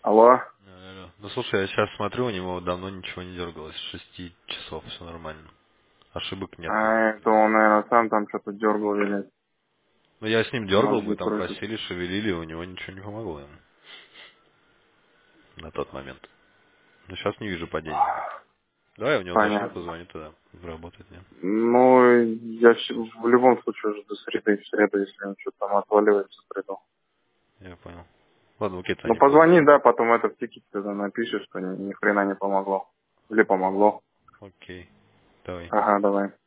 Алло. Алло. Ну слушай, я сейчас смотрю, у него давно ничего не дергалось, с 6 часов, все нормально. Ошибок нет А никаких, это видимо. он, наверное, сам там что-то дергал или Ну я с ним дергал, мозги мы там крутит. просили, шевелили, у него ничего не помогло ему на тот момент. Но сейчас не вижу падения никаких. Давай у него уточню, Понятно. позвоню тогда. Работает, нет? Ну, в любом случае уже до среды, в среду, если он что-то там отваливается, приду. Я понял. Ладно, окей, Ну, Таня, позвоню. позвони, да, потом это в тикете тогда напишешь, что ни хрена не помогло. Или помогло. Окей. Давай. Ага, давай.